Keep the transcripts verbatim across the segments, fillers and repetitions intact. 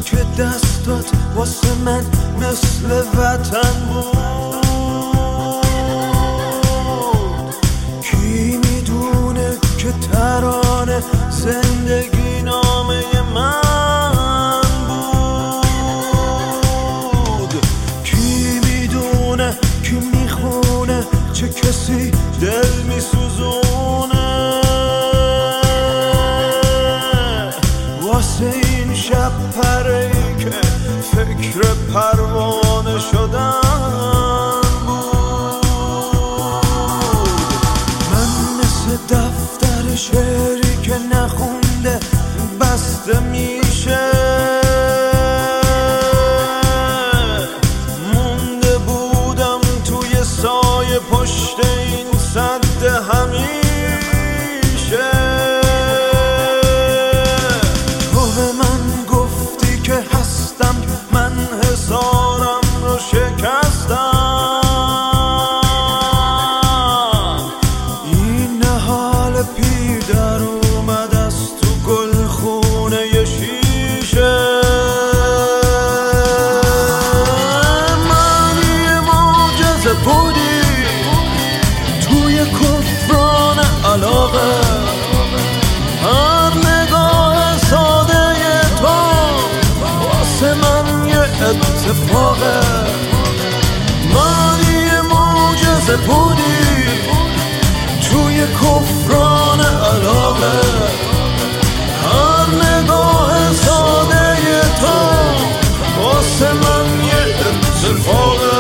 که دستات واسه من مثل وطن بود. کی میدونه که ترانه زندگی نامه من بود. کی میدونه کی میخونه چه کسی دل میسوزونه واسه این شب پره‌ای که فکر پروانه شدن بود. من مثل دفتر شعری که نخونده بسته میشه، مونده بودم توی سایه پشت این سد همیشه. تو به من گفتی که هستم، من حصارم رو شکستم. این حال پیر در اومد از تو گلخونه ی شیشه. من یه معجزه بودی توی کفران علاقه، هر نگاه ساده تو واسه من یه اتفاقه. من یه معجزه بودی توی کفران علاقه، هر نگاه ساده تو واسه من یه اتفاقه.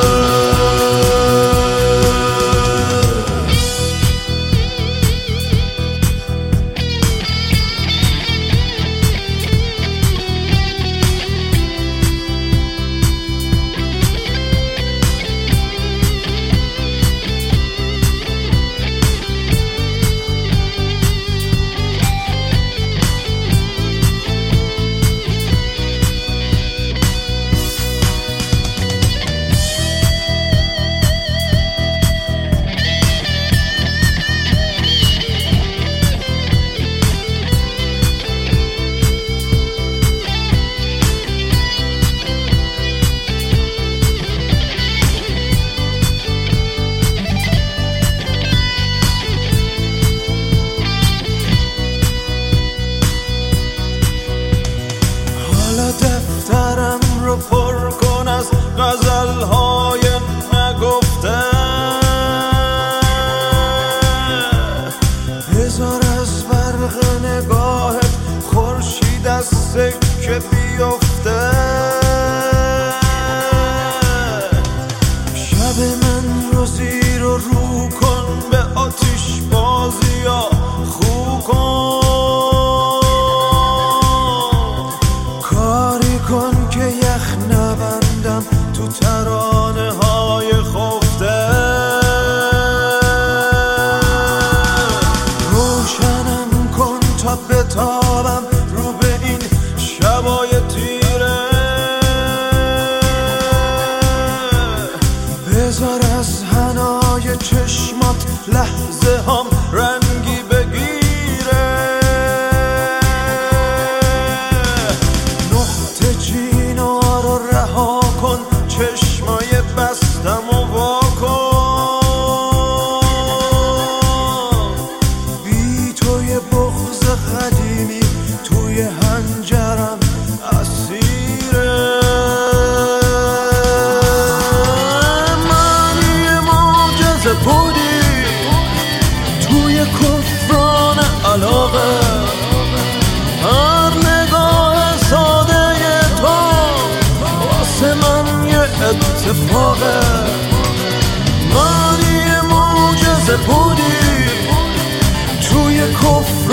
دفترم رو پر کن از غزل‌های نگفته، بذار از برق نگاهت خورشید از سکه بیفته. شب من رو زیر و رو کن، به آتیش بازی یا خو کن. کن که یخ نبندم تو ترانه های خفته. روشنم کن تا بتابم رو به این شبای تیره. بذار از حنای چشمات لحظه هم رنگی بگیره. رها کن چشمای بستم و وا کن. بی توی بغض قدیمی توی هنجرم اسیره. من یه معجزه بودی توی کفران علاقه، هر نگاه ساده من یه اتفاقه. من یه معجزه بودی توی کفر